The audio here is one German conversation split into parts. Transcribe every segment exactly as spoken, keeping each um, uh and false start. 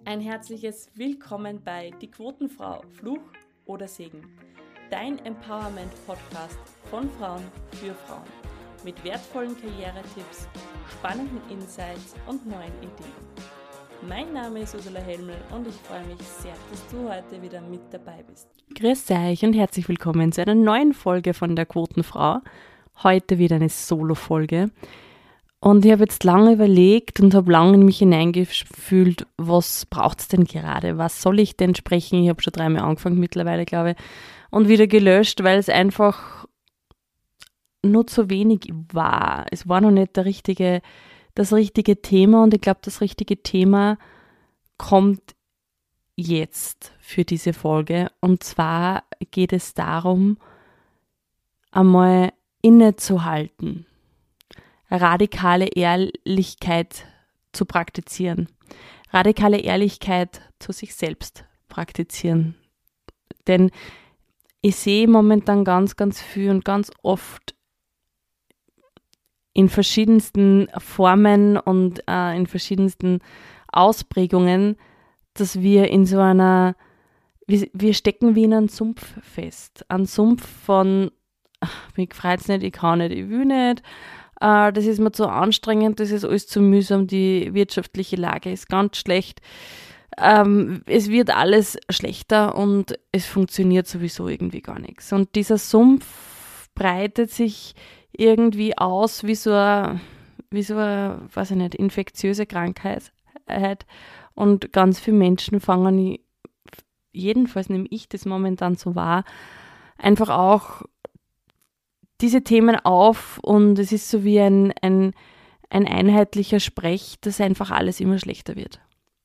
Ein herzliches Willkommen bei Die Quotenfrau, Fluch oder Segen. Dein Empowerment-Podcast von Frauen für Frauen. Mit wertvollen Karrieretipps, spannenden Insights und neuen Ideen. Mein Name ist Ursula Helmel und ich freue mich sehr, dass du heute wieder mit dabei bist. Grüß euch und herzlich willkommen zu einer neuen Folge von der Quotenfrau. Heute wieder eine Solo-Folge. Und ich habe jetzt lange überlegt und habe lange in mich hineingefühlt, was braucht es denn gerade? Was soll ich denn sprechen? Ich habe schon dreimal angefangen mittlerweile, glaube ich, und wieder gelöscht, weil es einfach nur zu wenig war. Es war noch nicht der richtige, das richtige Thema und ich glaube, das richtige Thema kommt jetzt für diese Folge. Und zwar geht es darum, einmal innezuhalten. Radikale Ehrlichkeit zu praktizieren. Radikale Ehrlichkeit zu sich selbst praktizieren. Denn ich sehe momentan ganz, ganz viel und ganz oft in verschiedensten Formen und äh, in verschiedensten Ausprägungen, dass wir in so einer, wir, wir stecken wie in einem Sumpf fest. Ein Sumpf von, mich freut's nicht, ich kann nicht, ich will nicht, das ist mir zu anstrengend, das ist alles zu mühsam, die wirtschaftliche Lage ist ganz schlecht. Ähm, es wird alles schlechter und es funktioniert sowieso irgendwie gar nichts. Und dieser Sumpf breitet sich irgendwie aus wie so eine, wie so eine, weiß ich nicht, infektiöse Krankheit. Und ganz viele Menschen fangen, jedenfalls nehme ich das momentan so wahr, einfach auch diese Themen auf und es ist so wie ein, ein, ein einheitlicher Sprech, dass einfach alles immer schlechter wird.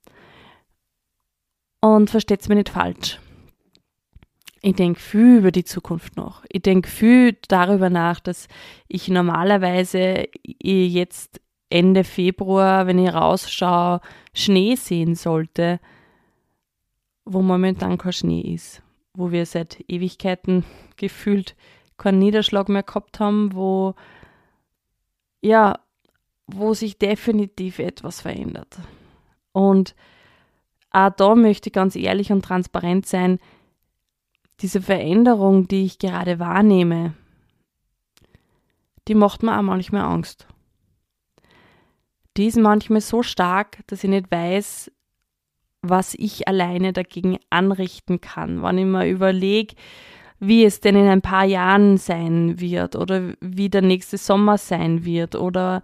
Und versteht's mir nicht falsch. Ich denke viel über die Zukunft nach. Ich denke viel darüber nach, dass ich normalerweise jetzt Ende Februar, wenn ich rausschaue, Schnee sehen sollte, wo momentan kein Schnee ist. Wo wir seit Ewigkeiten gefühlt keinen Niederschlag mehr gehabt haben, wo, ja, wo sich definitiv etwas verändert. Und auch da möchte ich ganz ehrlich und transparent sein, diese Veränderung, die ich gerade wahrnehme, die macht mir auch manchmal Angst. Die ist manchmal so stark, dass ich nicht weiß, was ich alleine dagegen anrichten kann. Wenn ich mir überlege, wie es denn in ein paar Jahren sein wird oder wie der nächste Sommer sein wird oder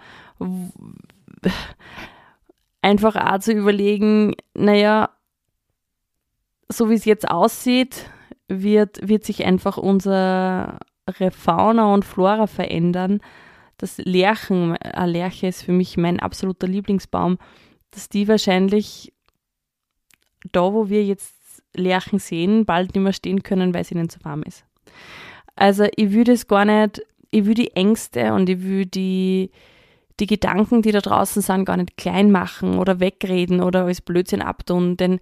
einfach auch zu überlegen, naja, so wie es jetzt aussieht, wird, wird sich einfach unsere Fauna und Flora verändern. Das Lärchen, eine Lärche ist für mich mein absoluter Lieblingsbaum, dass die wahrscheinlich da, wo wir jetzt Lärchen sehen, bald nicht mehr stehen können, weil es ihnen zu warm ist. Also ich würde es gar nicht, ich will die Ängste und ich will die, die Gedanken, die da draußen sind, gar nicht klein machen oder wegreden oder als Blödsinn abtun, denn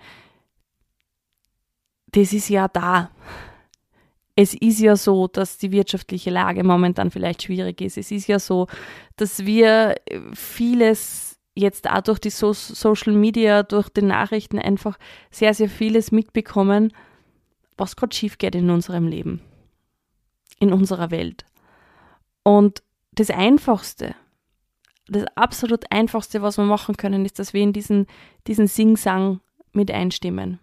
das ist ja da. Es ist ja so, dass die wirtschaftliche Lage momentan vielleicht schwierig ist. Es ist ja so, dass wir vieles jetzt auch durch die so- Social Media, durch die Nachrichten einfach sehr, sehr vieles mitbekommen, was gerade schief geht in unserem Leben, in unserer Welt. Und das Einfachste, das absolut Einfachste, was wir machen können, ist, dass wir in diesen, diesen Sing-Sang mit einstimmen.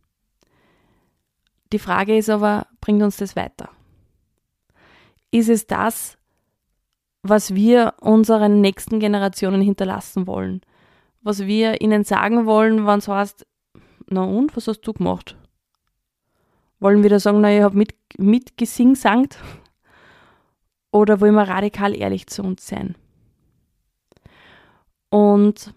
Die Frage ist aber, bringt uns das weiter? Ist es das, was wir unseren nächsten Generationen hinterlassen wollen? Was wir ihnen sagen wollen, wenn es heißt, na und, was hast du gemacht? Wollen wir da sagen, na, ich habe mit, mitgesingsangt? Oder wollen wir radikal ehrlich zu uns sein? Und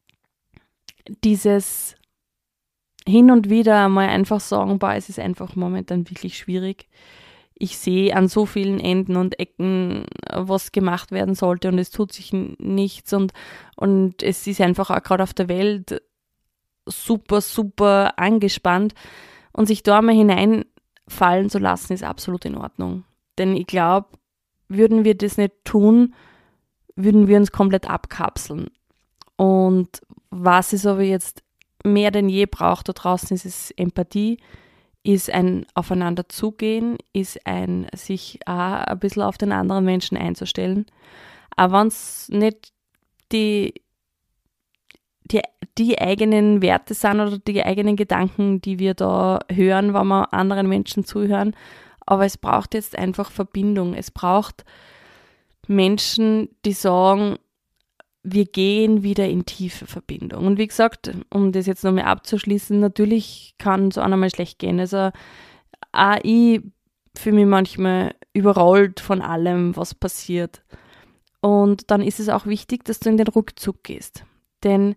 dieses hin und wieder mal einfach sagen, boah, es ist einfach momentan wirklich schwierig. Ich sehe an so vielen Enden und Ecken, was gemacht werden sollte und es tut sich nichts und, und es ist einfach auch gerade auf der Welt super, super angespannt und sich da mal hineinfallen zu lassen, ist absolut in Ordnung. Denn ich glaube, würden wir das nicht tun, würden wir uns komplett abkapseln. Und was ist aber jetzt mehr denn je braucht da draußen, ist es Empathie, ist ein Aufeinander zugehen, ist ein sich auch ein bisschen auf den anderen Menschen einzustellen. Auch wenn es nicht die, die, die eigenen Werte sind oder die eigenen Gedanken, die wir da hören, wenn wir anderen Menschen zuhören. Aber es braucht jetzt einfach Verbindung. Es braucht Menschen, die sagen, wir gehen wieder in tiefe Verbindung. Und wie gesagt, um das jetzt nochmal abzuschließen, natürlich kann es auch einmal schlecht gehen. Also auch ich fühle mich manchmal überrollt von allem, was passiert. Und dann ist es auch wichtig, dass du in den Rückzug gehst. Denn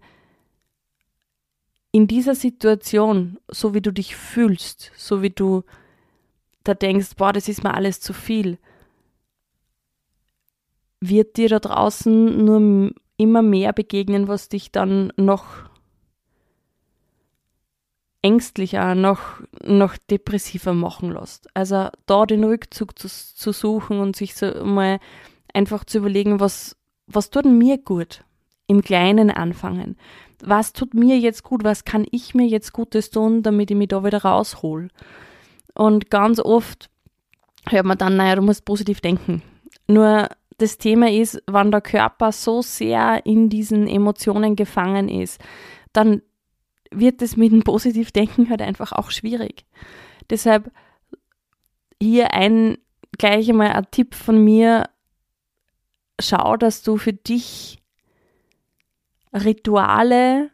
in dieser Situation, so wie du dich fühlst, so wie du da denkst, boah, das ist mir alles zu viel, wird dir da draußen nur immer mehr begegnen, was dich dann noch ängstlicher, noch, noch depressiver machen lässt. Also da den Rückzug zu, zu suchen und sich so mal einfach zu überlegen, was, was tut mir gut? Im Kleinen anfangen. Was tut mir jetzt gut? Was kann ich mir jetzt Gutes tun, damit ich mich da wieder raushole? Und ganz oft hört man dann, naja, du musst positiv denken. Nur das Thema ist, wenn der Körper so sehr in diesen Emotionen gefangen ist, dann wird es mit dem Positivdenken halt einfach auch schwierig. Deshalb hier ein, gleich einmal ein Tipp von mir, schau, dass du für dich Rituale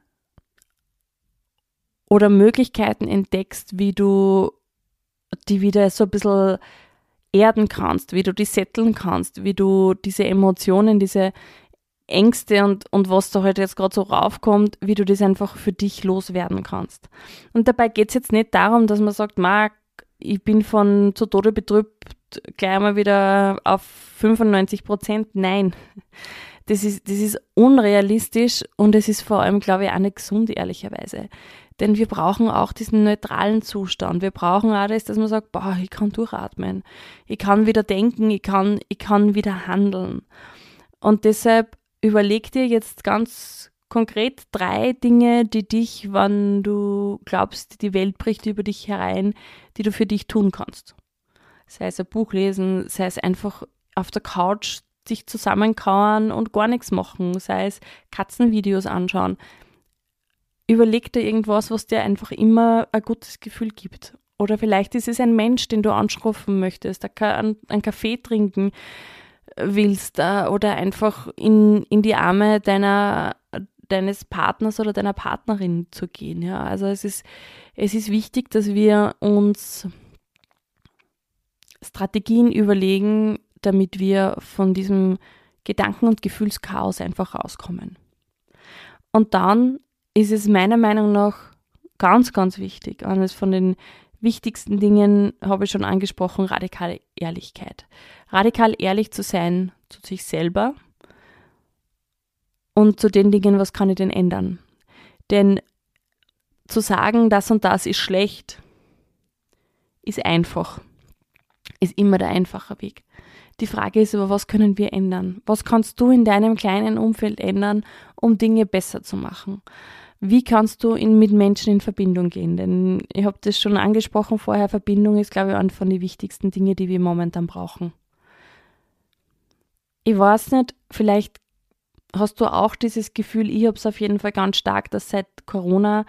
oder Möglichkeiten entdeckst, wie du die wieder so ein bisschen erden kannst, wie du die setteln kannst, wie du diese Emotionen, diese Ängste und, und was da halt jetzt gerade so raufkommt, wie du das einfach für dich loswerden kannst. Und dabei geht es jetzt nicht darum, dass man sagt, Marc, ich bin von zu Tode betrübt, gleich mal wieder auf fünfundneunzig Prozent. Nein, das ist, das ist unrealistisch und es ist vor allem, glaube ich, auch nicht gesund, ehrlicherweise. Denn wir brauchen auch diesen neutralen Zustand. Wir brauchen auch das, dass man sagt, boah, ich kann durchatmen. Ich kann wieder denken, ich kann, ich kann wieder handeln. Und deshalb überleg dir jetzt ganz konkret drei Dinge, die dich, wenn du glaubst, die Welt bricht über dich herein, die du für dich tun kannst. Sei es ein Buch lesen, sei es einfach auf der Couch sich zusammenkauern und gar nichts machen, sei es Katzenvideos anschauen. Überleg dir irgendwas, was dir einfach immer ein gutes Gefühl gibt. Oder vielleicht ist es ein Mensch, den du anschrufen möchtest, einen Kaffee trinken willst oder einfach in, in die Arme deiner, deines Partners oder deiner Partnerin zu gehen. Ja? Also es ist, es ist wichtig, dass wir uns Strategien überlegen, damit wir von diesem Gedanken- und Gefühlschaos einfach rauskommen. Und dann ist es meiner Meinung nach ganz, ganz wichtig, eines von den wichtigsten Dingen, habe ich schon angesprochen, radikale Ehrlichkeit. Radikal ehrlich zu sein zu sich selber und zu den Dingen, was kann ich denn ändern. Denn zu sagen, das und das ist schlecht, ist einfach, ist immer der einfache Weg. Die Frage ist aber, was können wir ändern? Was kannst du in deinem kleinen Umfeld ändern, um Dinge besser zu machen? Wie kannst du in, mit Menschen in Verbindung gehen? Denn ich habe das schon angesprochen vorher, Verbindung ist, glaube ich, eine von den wichtigsten Dingen, die wir momentan brauchen. Ich weiß nicht, vielleicht hast du auch dieses Gefühl, ich habe es auf jeden Fall ganz stark, dass seit Corona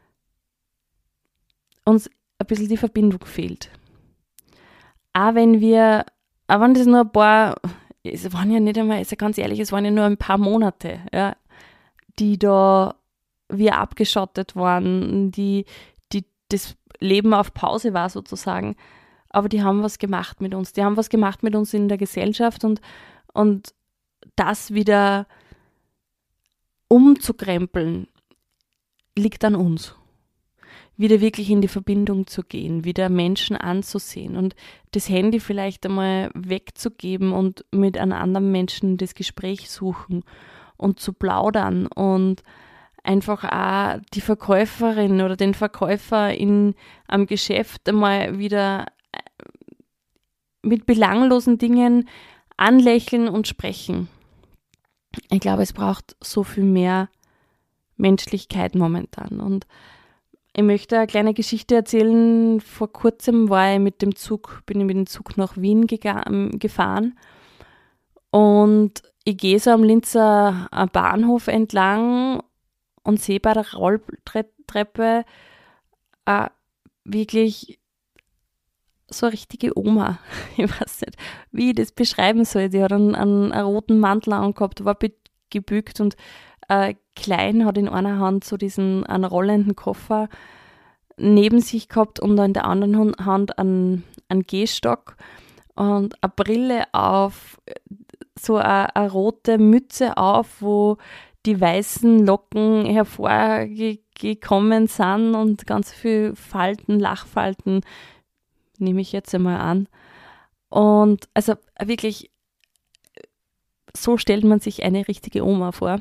uns ein bisschen die Verbindung fehlt. Auch wenn wir, auch wenn das nur ein paar, es waren ja nicht einmal, ist ja ganz ehrlich, es waren ja nur ein paar Monate, ja, die da wir abgeschottet waren, die, die das Leben auf Pause war sozusagen, aber die haben was gemacht mit uns, die haben was gemacht mit uns in der Gesellschaft und, und das wieder umzukrempeln, liegt an uns. Wieder wirklich in die Verbindung zu gehen, wieder Menschen anzusehen und das Handy vielleicht einmal wegzugeben und mit einem anderen Menschen das Gespräch suchen und zu plaudern und einfach auch die Verkäuferin oder den Verkäufer in am Geschäft einmal wieder mit belanglosen Dingen anlächeln und sprechen. Ich glaube, es braucht so viel mehr Menschlichkeit momentan. Und ich möchte eine kleine Geschichte erzählen. Vor kurzem war ich mit dem Zug, bin ich mit dem Zug nach Wien gega- gefahren und ich gehe so am Linzer Bahnhof entlang und sehe bei der Rolltreppe äh, wirklich so eine richtige Oma. Ich weiß nicht, wie ich das beschreiben soll. Die hat einen, einen, einen roten Mantel angehabt, war be- gebückt und äh, klein, hat in einer Hand so diesen einen rollenden Koffer neben sich gehabt und in der anderen Hand einen, einen Gehstock und eine Brille auf, so eine, eine rote Mütze auf, wo die weißen Locken hervorgekommen sind und ganz viel Falten, Lachfalten, nehme ich jetzt einmal an. Und also wirklich, so stellt man sich eine richtige Oma vor.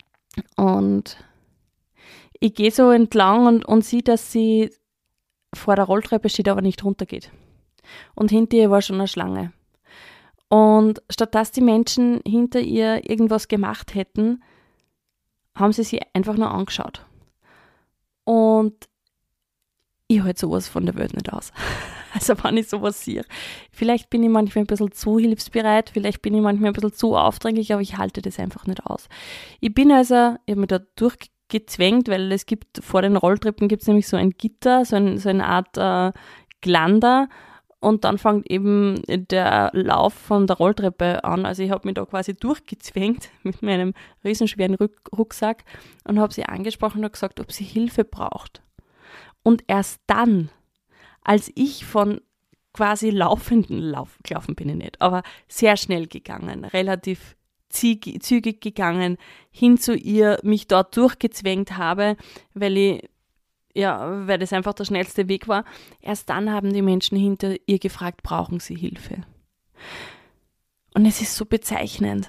Und ich gehe so entlang und, und sehe, dass sie vor der Rolltreppe steht, aber nicht runtergeht. Und hinter ihr war schon eine Schlange. Und statt dass die Menschen hinter ihr irgendwas gemacht hätten, haben sie sie einfach nur angeschaut. Und ich halte sowas von der Welt nicht aus. Also wenn ich sowas sehe. Vielleicht bin ich manchmal ein bisschen zu hilfsbereit, vielleicht bin ich manchmal ein bisschen zu aufdringlich, aber ich halte das einfach nicht aus. Ich bin also, ich habe mich da durchgezwängt, weil es gibt, vor den Rolltreppen gibt es nämlich so ein Gitter, so, ein, so eine Art äh, Glander und dann fängt eben der Lauf von der Rolltreppe an. Also ich habe mich da quasi durchgezwängt mit meinem riesenschweren Rucksack und habe sie angesprochen und gesagt, ob sie Hilfe braucht. Und erst dann, als ich von quasi laufenden, Lauf, gelaufen bin ich nicht, aber sehr schnell gegangen, relativ zügig, zügig gegangen, hin zu ihr, mich dort durchgezwängt habe, weil ich, ja, weil das einfach der schnellste Weg war. Erst dann haben die Menschen hinter ihr gefragt, brauchen sie Hilfe? Und es ist so bezeichnend.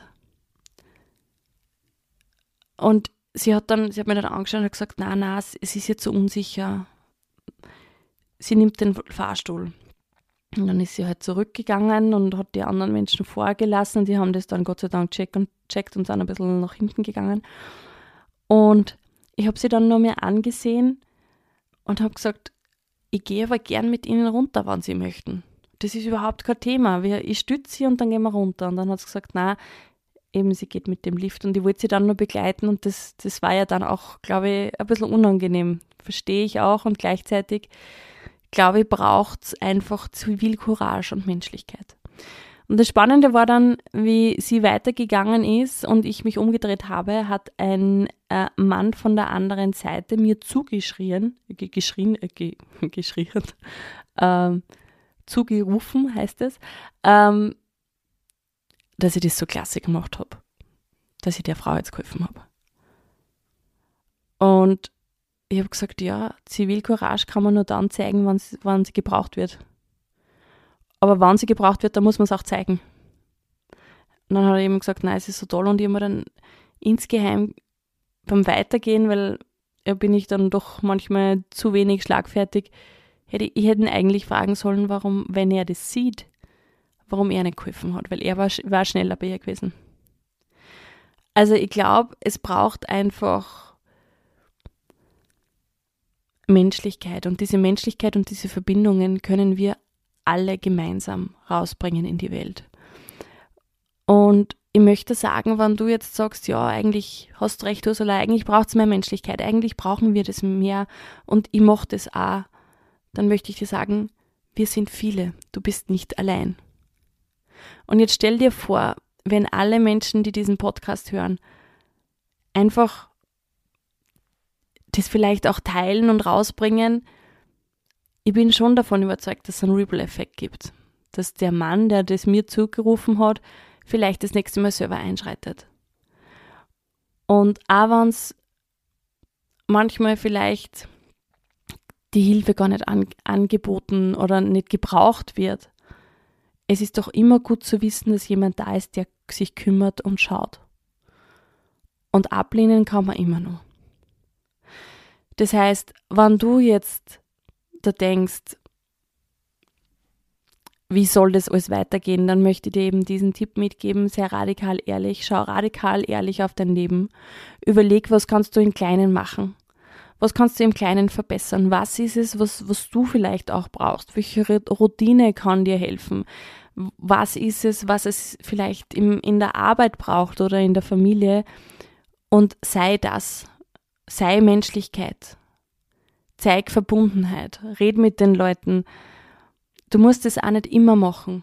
Und sie hat dann, sie hat mir dann angeschaut und gesagt, nein, nein, es ist jetzt so unsicher. Sie nimmt den Fahrstuhl. Und dann ist sie halt zurückgegangen und hat die anderen Menschen vorgelassen. Die haben das dann Gott sei Dank checkt und, checkt und sind ein bisschen nach hinten gegangen. Und ich habe sie dann noch mehr angesehen und habe gesagt, ich gehe aber gern mit ihnen runter, wenn sie möchten. Das ist überhaupt kein Thema. Ich stütze sie und dann gehen wir runter. Und dann hat sie gesagt, nein, eben sie geht mit dem Lift. Und ich wollte sie dann nur begleiten und das, das war ja dann auch, glaube ich, ein bisschen unangenehm. Verstehe ich auch und gleichzeitig glaube ich, braucht es einfach Zivilcourage und Menschlichkeit. Und das Spannende war dann, wie sie weitergegangen ist und ich mich umgedreht habe, hat ein äh, Mann von der anderen Seite mir zugeschrien, ge- geschrien, äh, ge- geschrien, ähm, zugerufen heißt es, ähm, dass ich das so klasse gemacht habe, dass ich der Frau jetzt geholfen habe. Und ich habe gesagt, ja, Zivilcourage kann man nur dann zeigen, wenn sie, wenn sie gebraucht wird. Aber wenn sie gebraucht wird, dann muss man es auch zeigen. Und dann hat er eben gesagt, nein, es ist so toll. Und ich habe mir dann insgeheim beim Weitergehen, weil ja, bin ich dann doch manchmal zu wenig schlagfertig, hätte ich hätte ihn eigentlich fragen sollen, warum, wenn er das sieht, warum er nicht geholfen hat, weil er war, war schneller bei ihr gewesen. Also ich glaube, es braucht einfach Menschlichkeit und diese Menschlichkeit und diese Verbindungen können wir alle gemeinsam rausbringen in die Welt. Und ich möchte sagen, wenn du jetzt sagst, ja, eigentlich hast recht, Ursula, eigentlich braucht es mehr Menschlichkeit, eigentlich brauchen wir das mehr und ich mache das auch, dann möchte ich dir sagen, wir sind viele, du bist nicht allein. Und jetzt stell dir vor, wenn alle Menschen, die diesen Podcast hören, einfach das vielleicht auch teilen und rausbringen. Ich bin schon davon überzeugt, dass es einen Ripple-Effekt gibt. Dass der Mann, der das mir zugerufen hat, vielleicht das nächste Mal selber einschreitet. Und auch wenn es manchmal vielleicht die Hilfe gar nicht an, angeboten oder nicht gebraucht wird, es ist doch immer gut zu wissen, dass jemand da ist, der sich kümmert und schaut. Und ablehnen kann man immer noch. Das heißt, wenn du jetzt da denkst, wie soll das alles weitergehen, dann möchte ich dir eben diesen Tipp mitgeben, sehr radikal ehrlich, schau radikal ehrlich auf dein Leben, überleg, was kannst du im Kleinen machen, was kannst du im Kleinen verbessern, was ist es, was, was du vielleicht auch brauchst, welche Routine kann dir helfen, was ist es, was es vielleicht im, in der Arbeit braucht oder in der Familie, und sei das, sei Menschlichkeit, zeig Verbundenheit, red mit den Leuten. Du musst es auch nicht immer machen,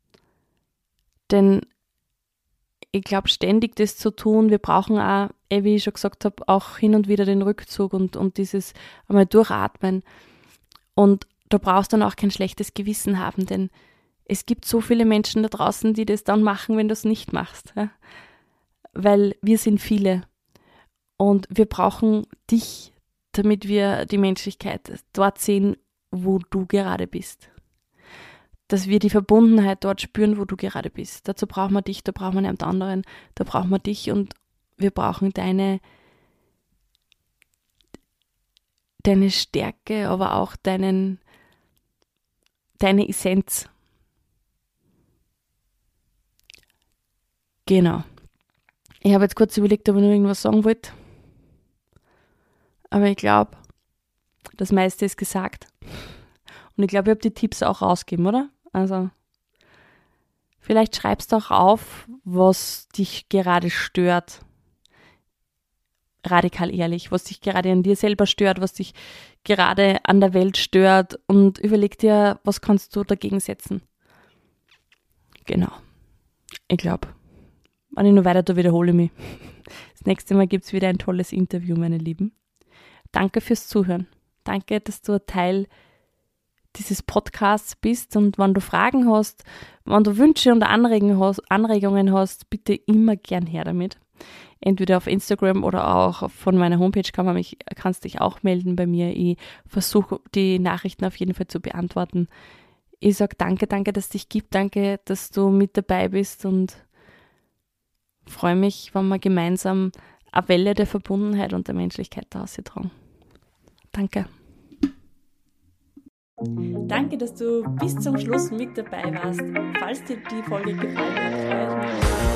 denn ich glaube, ständig das zu tun, wir brauchen auch, wie ich schon gesagt habe, auch hin und wieder den Rückzug und, und dieses einmal durchatmen. Und da brauchst du dann auch kein schlechtes Gewissen haben, denn es gibt so viele Menschen da draußen, die das dann machen, wenn du es nicht machst. Ja? Weil wir sind viele und wir brauchen dich, damit wir die Menschlichkeit dort sehen, wo du gerade bist. Dass wir die Verbundenheit dort spüren, wo du gerade bist. Dazu brauchen wir dich, da brauchen wir niemand anderen, da brauchen wir dich und wir brauchen deine, deine Stärke, aber auch deinen, deine Essenz. Genau. Ich habe jetzt kurz überlegt, ob ich noch irgendwas sagen wollte. Aber ich glaube, das meiste ist gesagt. Und ich glaube, ich habe die Tipps auch rausgegeben, oder? Also, vielleicht schreibst du auch auf, was dich gerade stört. Radikal ehrlich, was dich gerade an dir selber stört, was dich gerade an der Welt stört, und überleg dir, was kannst du dagegen setzen. Genau. Ich glaube, wenn ich noch weiter tue, wiederhole ich mich. Das nächste Mal gibt es wieder ein tolles Interview, meine Lieben. Danke fürs Zuhören. Danke, dass du ein Teil dieses Podcasts bist, und wenn du Fragen hast, wenn du Wünsche und Anregungen hast, bitte immer gern her damit. Entweder auf Instagram oder auch von meiner Homepage kann man mich, kannst dich auch melden bei mir. Ich versuche, die Nachrichten auf jeden Fall zu beantworten. Ich sage danke, danke, dass es dich gibt, danke, dass du mit dabei bist, und freue mich, wenn wir gemeinsam eine Welle der Verbundenheit und der Menschlichkeit da austragen. Danke. Danke, dass du bis zum Schluss mit dabei warst. Falls dir die Folge gefallen hat, freue ich mich